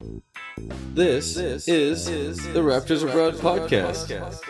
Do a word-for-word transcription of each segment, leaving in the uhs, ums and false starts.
This, this is, is the Raptors Abroad podcast. podcast.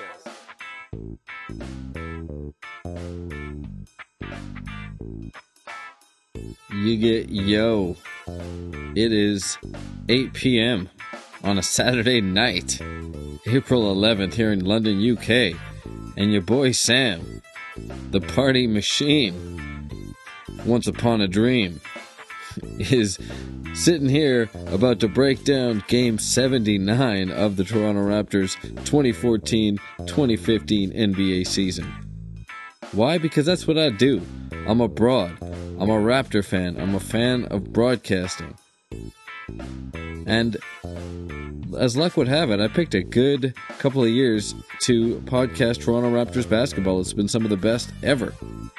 You get yo. It is eight p.m. on a Saturday night, April eleventh here in London, U K. And your boy Sam, the party machine, once upon a dream, is sitting here about to break down Game seventy-nine of the Toronto Raptors twenty fourteen twenty fifteen N B A season. Why? Because that's what I do. I'm abroad. I'm a Raptor fan. I'm a fan of broadcasting. And as luck would have it, I picked a good couple of years to podcast Toronto Raptors basketball. It's been some of the best ever.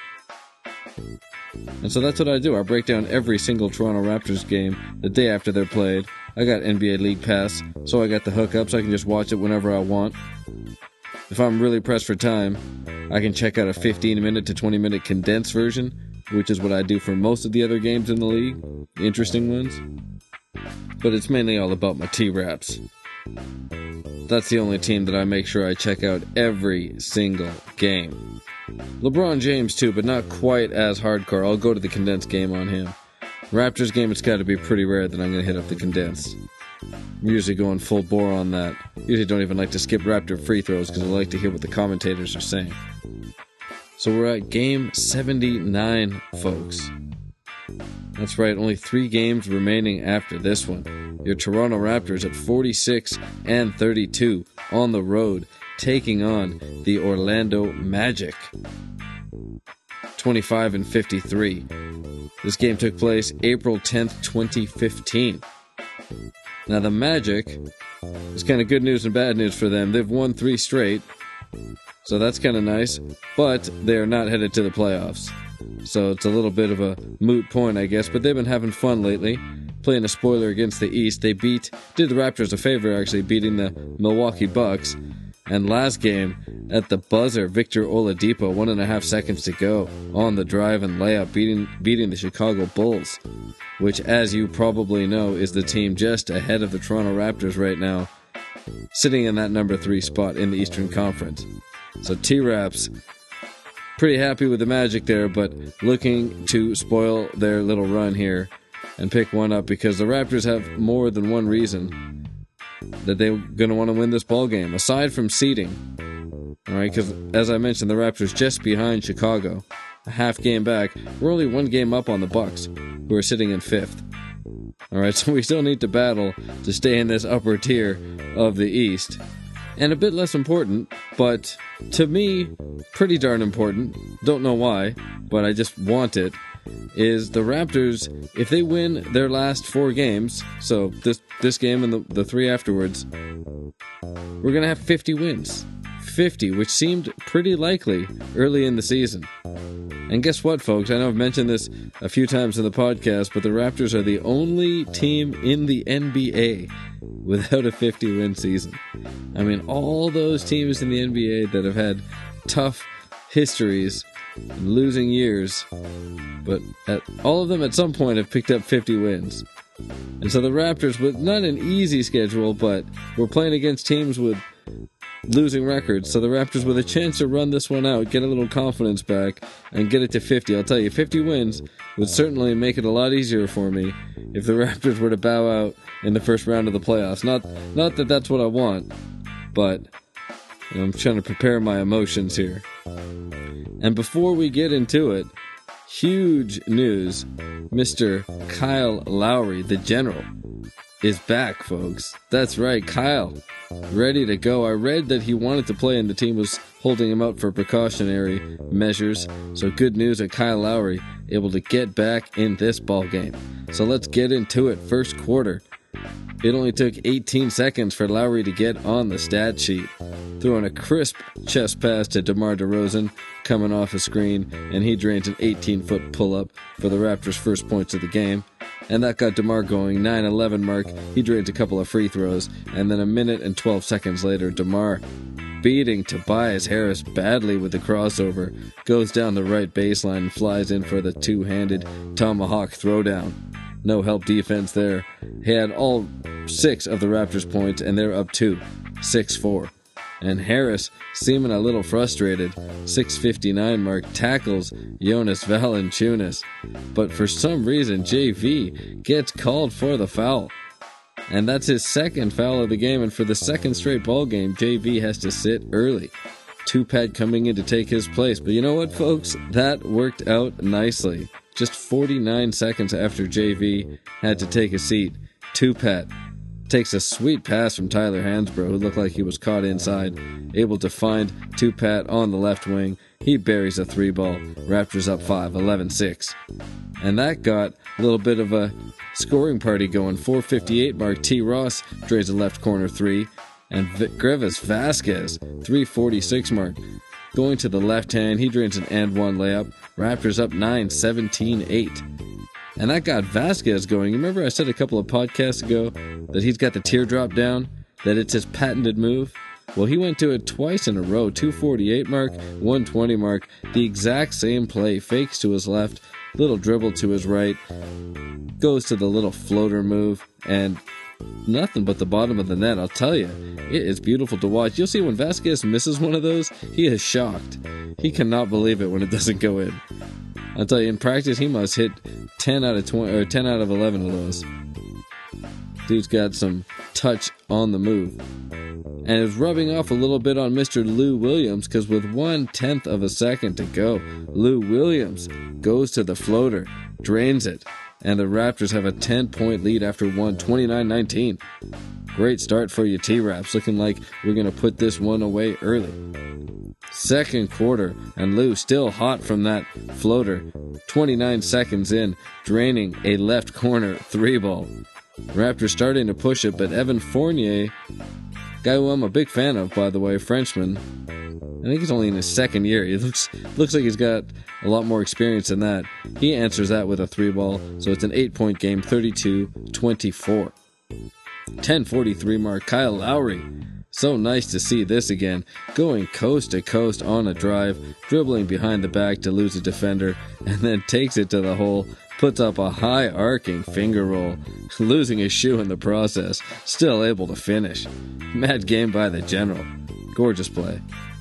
And so that's what I do. I break down every single Toronto Raptors game the day after they're played. I got N B A League Pass, so I got the hookup, so I can just watch it whenever I want. If I'm really pressed for time, I can check out a fifteen minute to twenty minute condensed version, which is what I do for most of the other games in the league, the interesting ones. But it's mainly all about my T-Raps. That's the only team that I make sure I check out every single game. LeBron James too, but not quite as hardcore. I'll go to the condensed game on him. Raptors game, it's got to be pretty rare that I'm going to hit up the condensed. I'm usually going full bore on that. Usually don't even like to skip Raptor free throws because I like to hear what the commentators are saying. So we're at game seventy-nine, folks. That's right, only three games remaining after this one. Your Toronto Raptors at forty-six and thirty-two on the road, taking on the Orlando Magic, twenty-five and fifty-three. This game took place April tenth, twenty fifteen. Now the Magic is kind of good news and bad news for them. They've won three straight, so that's kind of nice, but they're not headed to the playoffs. So it's a little bit of a moot point, I guess, but they've been having fun lately. Playing a spoiler against the East, they beat, did the Raptors a favor actually, beating the Milwaukee Bucks. And last game, at the buzzer, Victor Oladipo, one and a half seconds to go, on the drive and layup, beating beating the Chicago Bulls, which, as you probably know, is the team just ahead of the Toronto Raptors right now, sitting in that number three spot in the Eastern Conference. So T-Raps, pretty happy with the Magic there, but looking to spoil their little run here and pick one up, because the Raptors have more than one reason that they're going to want to win this ball game, aside from seeding. All right, because as I mentioned, the Raptors just behind Chicago, a half game back. We're only one game up on the Bucks, who are sitting in fifth. All right, so we still need to battle to stay in this upper tier of the East. And a bit less important, but to me, pretty darn important, don't know why, but I just want it, is the Raptors, if they win their last four games, so this this game and the, the three afterwards, we're going to have fifty wins. fifty, which seemed pretty likely early in the season. And guess what, folks? I know I've mentioned this a few times in the podcast, but the Raptors are the only team in the N B A without a fifty-win season. I mean, all those teams in the N B A that have had tough histories, losing years, but at, all of them at some point have picked up fifty wins. And so the Raptors, with not an easy schedule, but we're playing against teams with losing records, so the Raptors with a chance to run this one out, get a little confidence back, and get it to fifty. I'll tell you, fifty wins would certainly make it a lot easier for me if the Raptors were to bow out in the first round of the playoffs. Not, not that that's what I want, but you know, I'm trying to prepare my emotions here. And before we get into it, huge news. Mister Kyle Lowry, the General, is back, folks. That's right, Kyle, ready to go. I read that he wanted to play and the team was holding him out for precautionary measures. So good news that Kyle Lowry able to get back in this ball game. So let's get into it. First quarter. It only took eighteen seconds for Lowry to get on the stat sheet, throwing a crisp chest pass to DeMar DeRozan, coming off a screen, and he drains an eighteen-foot pull-up for the Raptors' first points of the game. And that got DeMar going, nine eleven mark. He drains a couple of free throws, and then a minute and twelve seconds later, DeMar, beating Tobias Harris badly with the crossover, goes down the right baseline and flies in for the two-handed tomahawk throwdown. No help defense there. He had all six of the Raptors' points, and they're up two, six four. And Harris, seeming a little frustrated, six fifty-nine mark, tackles Jonas Valanciunas. But for some reason, J V gets called for the foul. And that's his second foul of the game, and for the second straight ball game, J V has to sit early. Tupat coming in to take his place. But you know what, folks? That worked out nicely. Just forty-nine seconds after J V had to take a seat, Tupat takes a sweet pass from Tyler Hansbrough, who looked like he was caught inside, able to find Tupat on the left wing. He buries a three ball. Raptors up five, eleven six. And that got a little bit of a scoring party going. four fifty-eight mark, T. Ross drains a left corner three. And v- Grevis Vasquez, three forty-six mark, going to the left hand. He drains an and one layup. Raptors up nine, seventeen eight. And that got Vasquez going. Remember I said a couple of podcasts ago that he's got the teardrop down? That it's his patented move? Well, he went to it twice in a row. two forty-eight mark, one twenty mark. The exact same play. Fakes to his left, little dribble to his right. Goes to the little floater move. And nothing but the bottom of the net, I'll tell you. It is beautiful to watch. You'll see when Vasquez misses one of those, he is shocked. He cannot believe it when it doesn't go in. I'll tell you, in practice, he must hit ten out of twenty or ten out of eleven of those. Dude's got some touch on the move. And is rubbing off a little bit on Mister Lou Williams, because with one tenth of a second to go, Lou Williams goes to the floater, drains it, and the Raptors have a ten-point lead after one, twenty-nine nineteen. Great start for you T-Raps, looking like we're going to put this one away early. Second quarter, and Lou still hot from that floater. twenty-nine seconds in, draining a left corner three ball. Raptors starting to push it, but Evan Fournier, guy who I'm a big fan of, by the way, Frenchman, I think he's only in his second year. He looks looks like he's got a lot more experience than that. He answers that with a three ball, so it's an eight-point game, thirty-two twenty-four. ten forty-three mark, Kyle Lowry. So nice to see this again. Going coast to coast on a drive, dribbling behind the back to lose a defender, and then takes it to the hole, puts up a high arcing finger roll, losing his shoe in the process, still able to finish. Mad game by the General. Gorgeous play.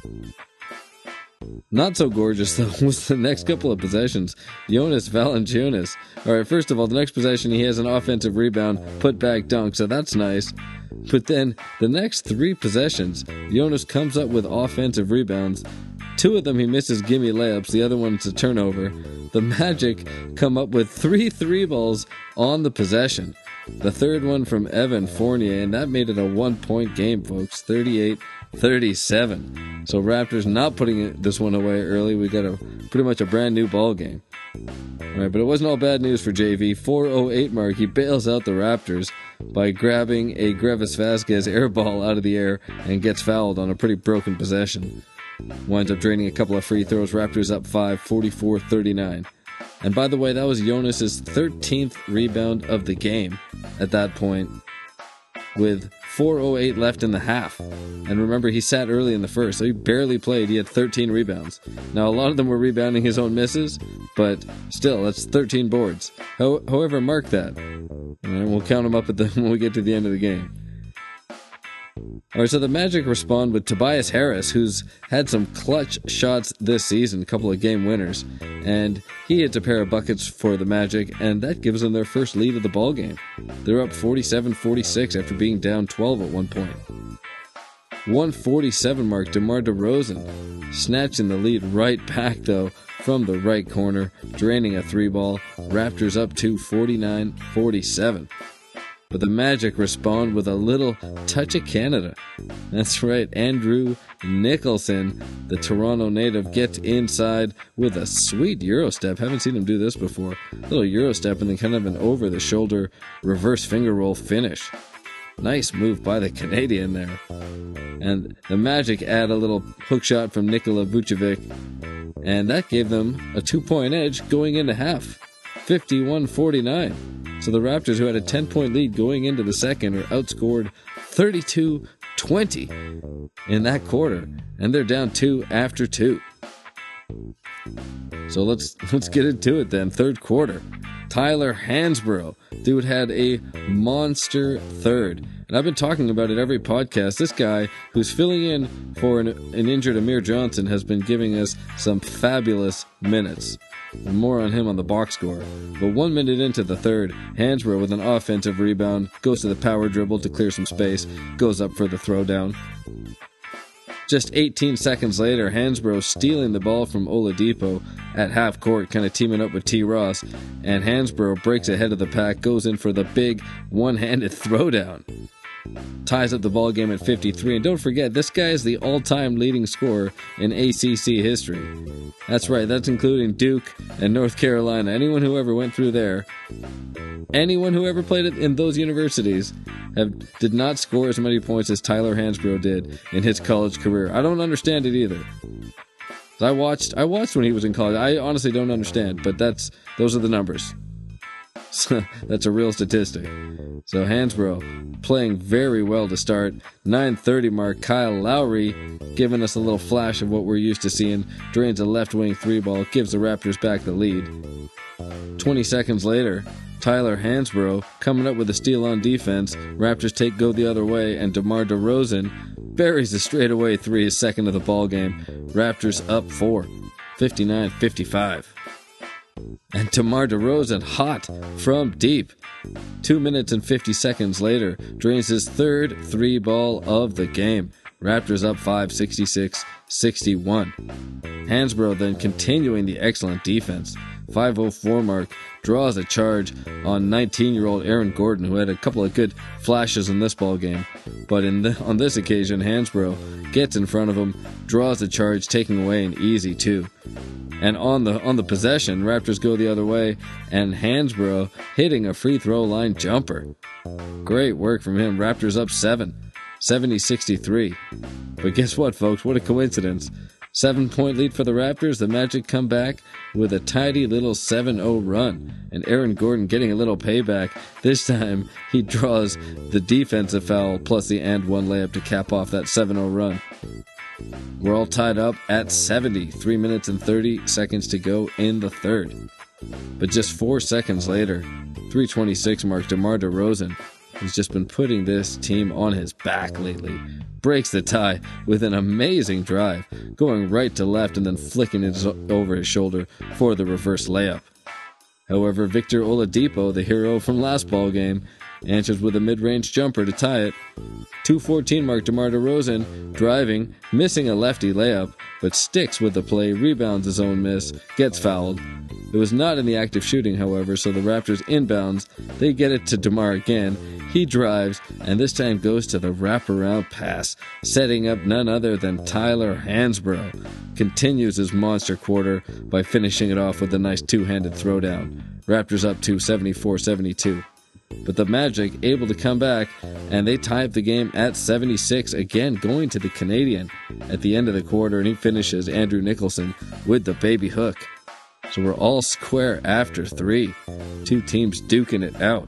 Not so gorgeous, though, was the next couple of possessions. Jonas Valanciunas. Alright, first of all, the next possession, he has an offensive rebound, put back dunk, so that's nice. But then, the next three possessions, Jonas comes up with offensive rebounds. Two of them he misses gimme layups, the other one's a turnover. The Magic come up with three three balls on the possession. The third one from Evan Fournier, and that made it a one-point game, folks, thirty-eight thirty-seven. So Raptors not putting this one away early. We got a pretty much a brand new ball game. All right, but it wasn't all bad news for J V. four oh eight mark, he bails out the Raptors by grabbing a Grevis Vasquez air ball out of the air and gets fouled on a pretty broken possession. Winds up draining a couple of free throws. Raptors up five, forty-four thirty-nine. And by the way, that was Jonas's thirteenth rebound of the game at that point, with four oh eight left in the half. And remember, he sat early in the first, so he barely played. He had thirteen rebounds. Now, a lot of them were rebounding his own misses, but still, that's thirteen boards. Ho- however, mark that. And we'll count them up at the, when we get to the end of the game. Alright, so the Magic respond with Tobias Harris, who's had some clutch shots this season, a couple of game winners, and he hits a pair of buckets for the Magic, and that gives them their first lead of the ball game. They're up forty-seven forty-six after being down twelve at one point. one forty-seven mark, DeMar DeRozan snatching the lead right back, though, from the right corner, draining a three ball. Raptors up to forty-nine forty-seven. But the Magic respond with a little touch of Canada. That's right, Andrew Nicholson, the Toronto native, gets inside with a sweet Eurostep. Haven't seen him do this before. A little Eurostep and then kind of an over-the-shoulder reverse finger roll finish. Nice move by the Canadian there. And the Magic add a little hook shot from Nikola Vucevic, and that gave them a two-point edge going into half, fifty-one forty-nine. So the Raptors, who had a ten-point lead going into the second, are outscored thirty-two twenty in that quarter, and they're down two after two. So let's let's get into it then. Third quarter, Tyler Hansbrough. Dude had a monster third. And I've been talking about it every podcast. This guy, who's filling in for an, an injured Amir Johnson, has been giving us some fabulous minutes. And more on him on the box score. But one minute into the third, Hansbrough with an offensive rebound, goes to the power dribble to clear some space, goes up for the throwdown. Just eighteen seconds later, Hansbrough stealing the ball from Oladipo at half court, kind of teaming up with T. Ross, and Hansbrough breaks ahead of the pack, goes in for the big one-handed throwdown. Ties up the ball game at fifty-three, and don't forget, this guy is the all-time leading scorer in A C C history. That's right, that's including Duke and North Carolina. Anyone who ever went through there, anyone who ever played in those universities have, did not score as many points as Tyler Hansbrough did in his college career. I don't understand it either. I watched, I watched when he was in college. I honestly don't understand, but that's those are the numbers. So that's a real statistic. So Hansbrough playing very well to start. nine thirty mark, Kyle Lowry giving us a little flash of what we're used to seeing. Drains a left wing three ball, gives the Raptors back the lead. twenty seconds later, Tyler Hansbrough coming up with a steal on defense. Raptors take go the other way, and DeMar DeRozan buries a straightaway three, his second of the ball game. Raptors up four, fifty-nine fifty-five. And DeMar DeRozan hot from deep. Two minutes and fifty seconds later, drains his third three ball of the game. Raptors up five, sixty-six sixty-one. Hansbrough then continuing the excellent defense. five oh four mark, draws a charge on nineteen-year-old Aaron Gordon, who had a couple of good flashes in this ball game. But in the, on this occasion, Hansbrough gets in front of him, draws the charge, taking away an easy two. And on the on the possession, Raptors go the other way, and Hansbrough hitting a free throw line jumper. Great work from him. Raptors up seven, seventy sixty-three. But guess what, folks? What a coincidence. Seven-point lead for the Raptors. The Magic come back with a tidy little seven oh run. And Aaron Gordon getting a little payback. This time, he draws the defensive foul plus the and one layup to cap off that seven oh run. We're all tied up at seventy. Three minutes and thirty seconds to go in the third. But just four seconds later, three twenty-six mark, DeMar DeRozan has just been putting this team on his back lately. Breaks the tie with an amazing drive, going right to left and then flicking it over his shoulder for the reverse layup. However, Victor Oladipo, the hero from last ball game, answers with a mid-range jumper to tie it. two fourteen mark, DeMar DeRozan driving, missing a lefty layup, but sticks with the play, rebounds his own miss, gets fouled. It was not in the act of shooting, however, so the Raptors inbounds. They get it to DeMar again. He drives, and this time goes to the wraparound pass, setting up none other than Tyler Hansbrough. Continues his monster quarter by finishing it off with a nice two-handed throwdown. Raptors up to seventy-four seventy-two. But the Magic able to come back, and they tie up the game at seventy-six, again going to the Canadian at the end of the quarter, and he finishes Andrew Nicholson with the baby hook. So we're all square after three. Two teams duking it out.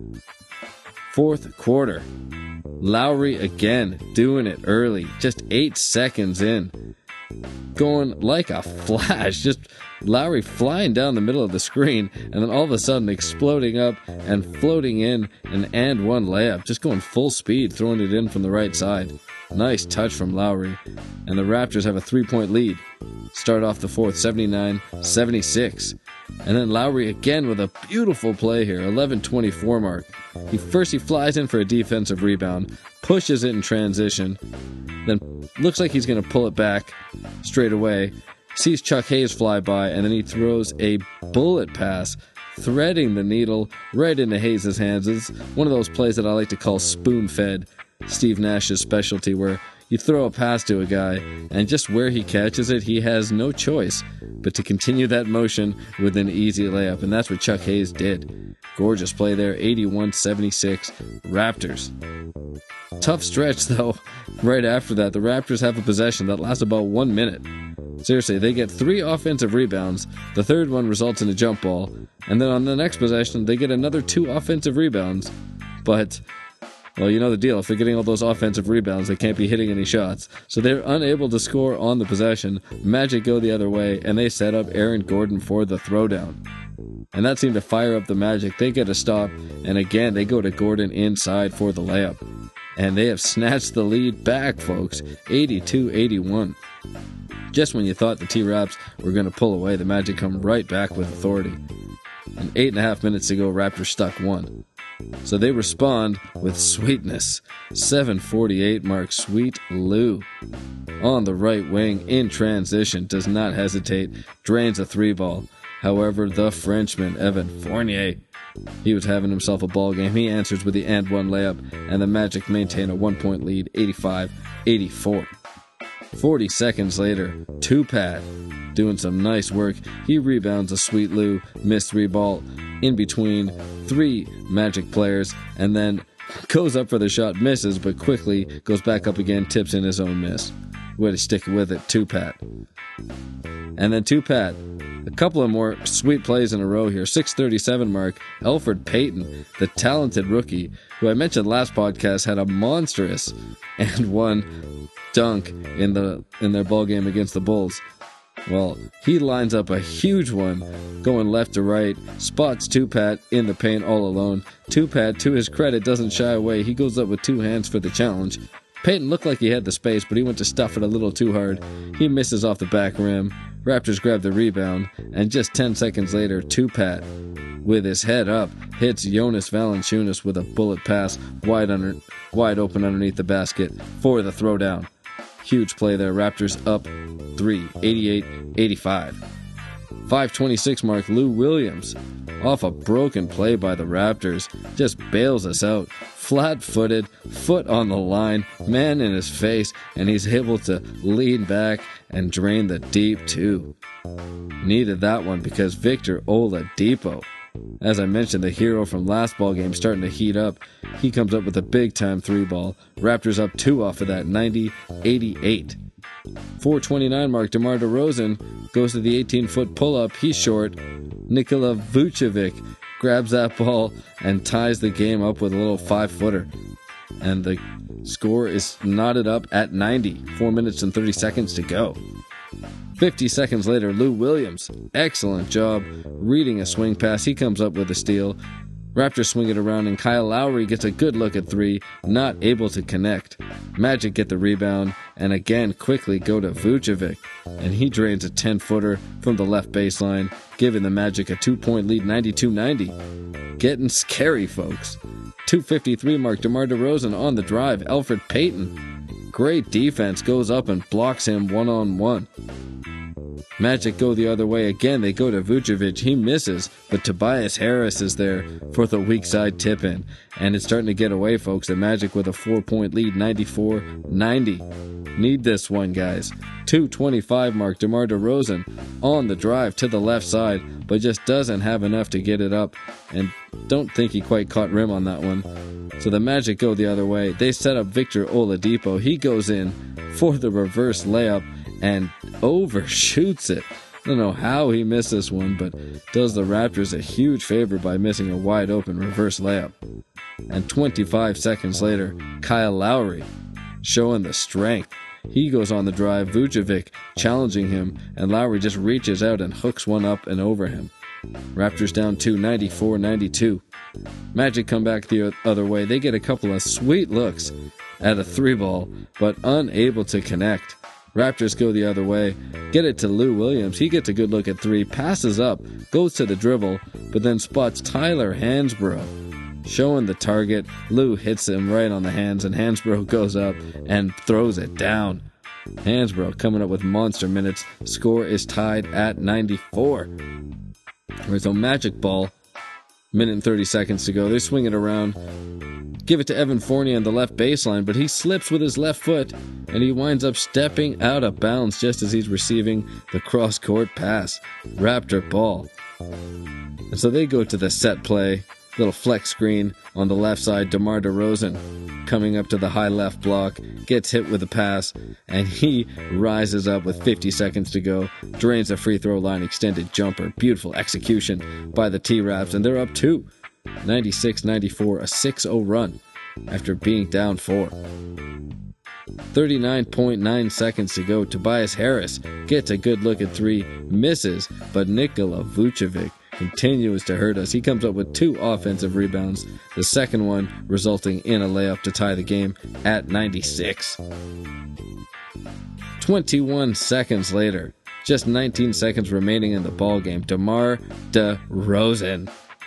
Fourth quarter. Lowry again doing it early, just eight seconds in. Going like a flash, just Lowry flying down the middle of the screen, and then all of a sudden exploding up and floating in an and one layup, just going full speed, throwing it in from the right side. Nice touch from Lowry, and the Raptors have a three-point lead. Start off the fourth, seventy-nine seventy-six. And then Lowry again with a beautiful play here, eleven twenty-four mark. He first he flies in for a defensive rebound, pushes it in transition, then looks like he's going to pull it back straight away, sees Chuck Hayes fly by, and then he throws a bullet pass, threading the needle right into Hayes' hands. It's one of those plays that I like to call spoon-fed, Steve Nash's specialty, where you throw a pass to a guy, and just where he catches it, he has no choice but to continue that motion with an easy layup, and that's what Chuck Hayes did. Gorgeous play there, eighty-one seventy-six, Raptors. Tough stretch, though. Right after that, the Raptors have a possession that lasts about one minute. Seriously, they get three offensive rebounds. The third one results in a jump ball. And then on the next possession, they get another two offensive rebounds. But Well, you know the deal. If they're getting all those offensive rebounds, they can't be hitting any shots. So they're unable to score on the possession. Magic go the other way, and they set up Aaron Gordon for the throwdown. And that seemed to fire up the Magic. They get a stop, and again, they go to Gordon inside for the layup. And they have snatched the lead back, folks, eighty-two eighty-one. Just when you thought the T-Raps were going to pull away, the Magic come right back with authority. And eight and a half minutes to go, Raptors stuck one. So they respond with sweetness. seven forty-eight mark Sweet Lou on the right wing in transition. Does not hesitate. Drains a three ball. However, the Frenchman, Evan Fournier, he was having himself a ball game. He answers with the and one layup, and the Magic maintain a one-point lead, eighty-five eighty-four. forty seconds later, Tupat doing some nice work. He rebounds a Sweet Lou missed three ball in between three Magic players, and then goes up for the shot, misses, but quickly goes back up again, tips in his own miss. Way to stick with it, Tupat. And then Tupat, a couple of more sweet plays in a row here. six thirty-seven mark, Elfrid Payton, the talented rookie, who I mentioned last podcast had a monstrous and one dunk in the in their ball game against the Bulls. Well, he lines up a huge one, going left to right, spots Tupat in the paint all alone. Tupat, to his credit, doesn't shy away. He goes up with two hands for the challenge. Payton looked like he had the space, but he went to stuff it a little too hard. He misses off the back rim. Raptors grab the rebound, and just ten seconds later, Tupat, with his head up, hits Jonas Valanciunas with a bullet pass wide under, wide open underneath the basket for the throwdown. Huge play there. Raptors up three, eighty-eight eighty-five. five twenty-six mark, Lou Williams, off a broken play by the Raptors, just bails us out. Flat-footed, foot on the line, man in his face, and he's able to lean back and drain the deep, too. Needed that one because Victor Oladipo, as I mentioned, the hero from last ball game, starting to heat up. He comes up with a big-time three ball. Raptors up two off of that, ninety eighty-eight. four twenty-nine mark, DeMar DeRozan goes to the eighteen-foot pull-up. He's short. Nikola Vucevic grabs that ball and ties the game up with a little five-footer. And the score is knotted up at ninety. four minutes and thirty seconds to go. fifty seconds later, Lou Williams, excellent job reading a swing pass. He comes up with a steal. Raptors swing it around, and Kyle Lowry gets a good look at three, not able to connect. Magic get the rebound, and again quickly go to Vucevic, and he drains a ten-footer from the left baseline, giving the Magic a two-point lead, ninety-two ninety. Getting scary, folks. two fifty-three mark, DeMar DeRozan on the drive. Elfrid Payton, great defense, goes up and blocks him one-on-one. Magic go the other way again. They go to Vucevic. He misses, but Tobias Harris is there for the weak side tip-in. And it's starting to get away, folks. The Magic with a four-point lead, ninety-four ninety. Need this one, guys. two twenty-five mark, DeMar DeRozan on the drive to the left side, but just doesn't have enough to get it up. And don't think he quite caught rim on that one. So the Magic go the other way. They set up Victor Oladipo. He goes in for the reverse layup and overshoots it. I don't know how he missed this one, but does the Raptors a huge favor by missing a wide open reverse layup. And twenty-five seconds later, Kyle Lowry showing the strength. He goes on the drive, Vucevic challenging him, and Lowry just reaches out and hooks one up and over him. Raptors down two, ninety-four ninety-two. Magic come back the other way. They get a couple of sweet looks at a three ball, but unable to connect. Raptors go the other way, get it to Lou Williams. He gets a good look at three, passes up, goes to the dribble, but then spots Tyler Hansbrough showing the target. Lou hits him right on the hands, and Hansbrough goes up and throws it down. Hansbrough coming up with monster minutes. Score is tied at ninety-four. There's a Magic ball. Minute and thirty seconds to go. They swing it around. Give it to Evan Fournier on the left baseline, but he slips with his left foot, and he winds up stepping out of bounds just as he's receiving the cross-court pass. Raptor ball. And so they go to the set play. Little flex screen on the left side. DeMar DeRozan coming up to the high left block, gets hit with a pass, and he rises up with fifty seconds to go, drains a free throw line extended jumper. Beautiful execution by the T-Raps, and they're up two. ninety-six ninety-four, a six oh run. after being down four. thirty-nine point nine seconds to go. Tobias Harris gets a good look at three, misses, but Nikola Vucevic continues to hurt us. He comes up with two offensive rebounds, the second one resulting in a layup to tie the game at ninety-six. twenty-one seconds later, just nineteen seconds remaining in the ballgame, DeMar DeRozan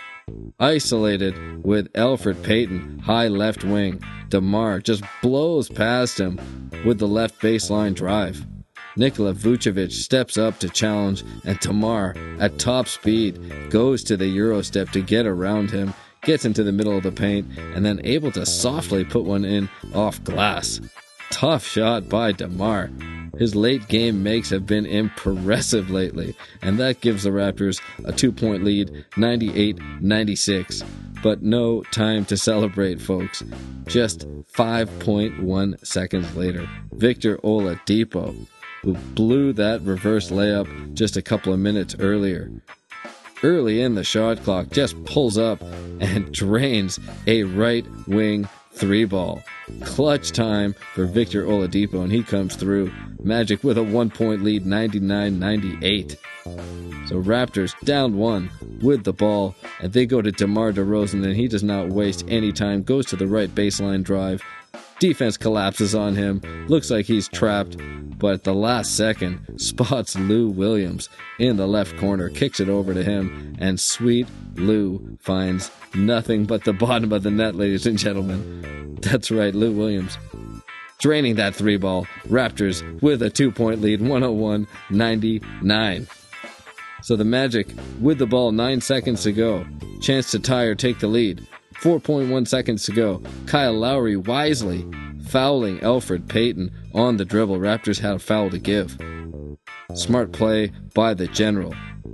isolated with Elfrid Payton, high left wing. DeMar just blows past him with the left baseline drive. Nikola Vucevic steps up to challenge, and DeMar, at top speed, goes to the Euro step to get around him, gets into the middle of the paint, and then able to softly put one in off glass. Tough shot by DeMar. His late game makes have been impressive lately, and that gives the Raptors a two-point lead, ninety-eight ninety-six. But no time to celebrate, folks. Just five point one seconds later, Victor Oladipo, who blew that reverse layup just a couple of minutes earlier, early in the shot clock, just pulls up and drains a right wing three ball. Clutch time for Victor Oladipo, and he comes through. Magic with a one-point lead, ninety-nine ninety-eight. So Raptors down one with the ball, and they go to DeMar DeRozan, and he does not waste any time, goes to the right baseline drive. Defense collapses on him, looks like he's trapped, but at the last second, spots Lou Williams in the left corner, kicks it over to him, and sweet Lou finds nothing but the bottom of the net, ladies and gentlemen. That's right, Lou Williams draining that three ball. Raptors with a two-point lead, one oh one ninety-nine. So the Magic with the ball, nine seconds to go. Chance to tie or take the lead. four point one seconds to go. Kyle Lowry wisely fouling Elfrid Payton on the dribble. Raptors had a foul to give. Smart play by the General.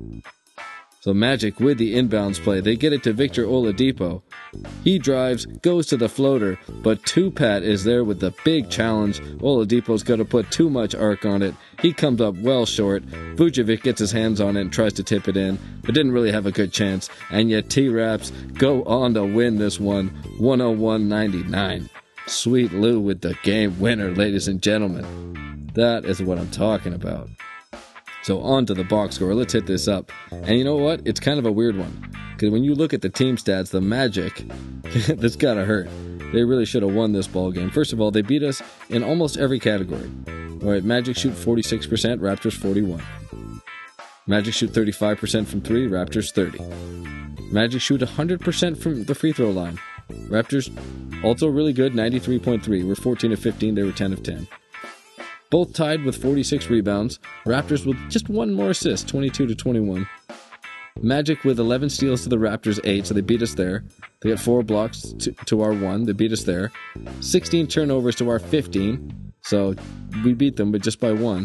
So Magic with the inbounds play. They get it to Victor Oladipo. He drives, goes to the floater, but Tupat is there with the big challenge. Oladipo's got to put too much arc on it. He comes up well short. Vucevic gets his hands on it and tries to tip it in, but didn't really have a good chance. And yet T-Raps go on to win this one, one oh one ninety-nine. Sweet Lou with the game winner, ladies and gentlemen. That is what I'm talking about. So on to the box score. Let's hit this up. And you know what? It's kind of a weird one. Because when you look at the team stats, the Magic, this gotta hurt. They really should have won this ball game. First of all, they beat us in almost every category. All right, Magic shoot forty-six percent, Raptors forty-one. Magic shoot thirty-five percent from three, Raptors thirty. Magic shoot one hundred percent from the free throw line. Raptors also really good, ninety-three point three. We're fourteen of fifteen, they were ten of ten. Both tied with forty-six rebounds. Raptors with just one more assist, twenty-two to twenty-one. Magic with eleven steals to the Raptors eight, so they beat us there. They got four blocks to, to our one, they beat us there. sixteen turnovers to our fifteen, so we beat them, but just by one.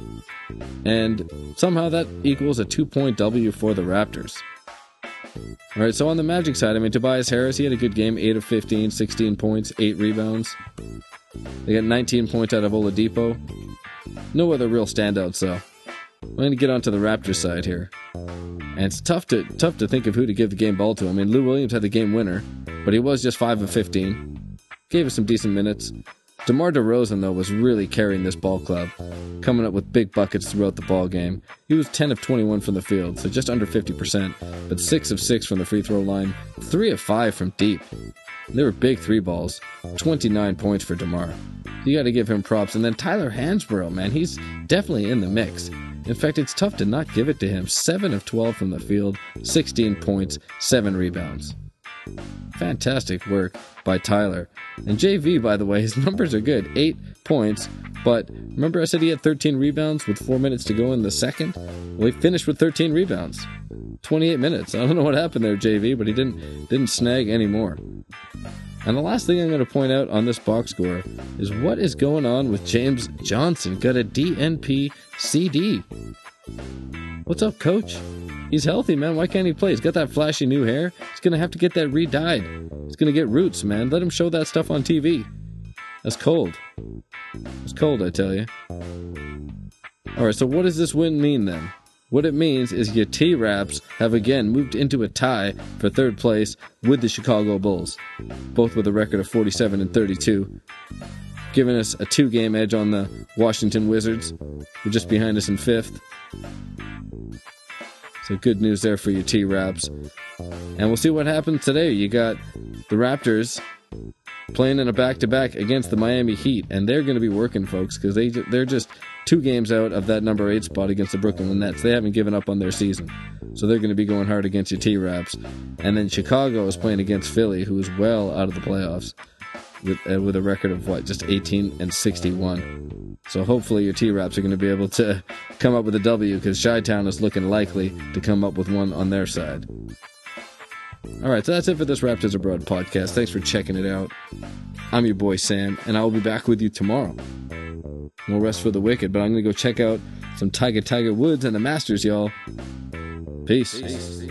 And somehow that equals a two-point W for the Raptors. All right, so on the Magic side, I mean, Tobias Harris, he had a good game, eight of fifteen, sixteen points, eight rebounds. They got nineteen points out of Oladipo. No other real standouts, though. I'm going to get onto the Raptors side here. And it's tough to tough to think of who to give the game ball to. I mean, Lou Williams had the game winner, but he was just five of fifteen. Gave us some decent minutes. DeMar DeRozan, though, was really carrying this ball club, coming up with big buckets throughout the ball game. He was ten of twenty-one from the field, so just under fifty percent, but six of six from the free throw line, three of five from deep. They were big three balls. twenty-nine points for DeMar. You got to give him props. And then Tyler Hansbrough, man, he's definitely in the mix. In fact, it's tough to not give it to him. seven of twelve from the field, sixteen points, seven rebounds. Fantastic work by Tyler. And J V, by the way, his numbers are good. eight points, but remember I said he had thirteen rebounds with four minutes to go in the second? Well, he finished with thirteen rebounds. twenty-eight minutes. I don't know what happened there, J V, but he didn't didn't snag any more. And the last thing I'm going to point out on this box score is what is going on with James Johnson. Got a D N P C D. What's up, coach? He's healthy, man. Why can't he play? He's got that flashy new hair. He's going to have to get that re-dyed. He's going to get roots, man. Let him show that stuff on T V. That's cold. It's cold, I tell you. All right, so what does this win mean then? What it means is your T-Raps have again moved into a tie for third place with the Chicago Bulls, both with a record of forty-seven and thirty-two, giving us a two-game edge on the Washington Wizards, who are just behind us in fifth. So good news there for your T-Raps. And we'll see what happens today. You got the Raptors playing in a back-to-back against the Miami Heat, and they're going to be working, folks, because they, they're just two games out of that number eight spot against the Brooklyn Nets. They haven't given up on their season, so they're going to be going hard against your T-Raps. And then Chicago is playing against Philly, who is well out of the playoffs with, uh, with a record of, what, just eighteen and sixty-one. So hopefully your T-Raps are going to be able to come up with a W, because Chi-Town is looking likely to come up with one on their side. Alright, so that's it for this Raptors Abroad podcast. Thanks for checking it out. I'm your boy Sam, and I will be back with you tomorrow. No rest for the wicked, but I'm going to go check out some Tiger Tiger Woods and the Masters, y'all. Peace. Peace.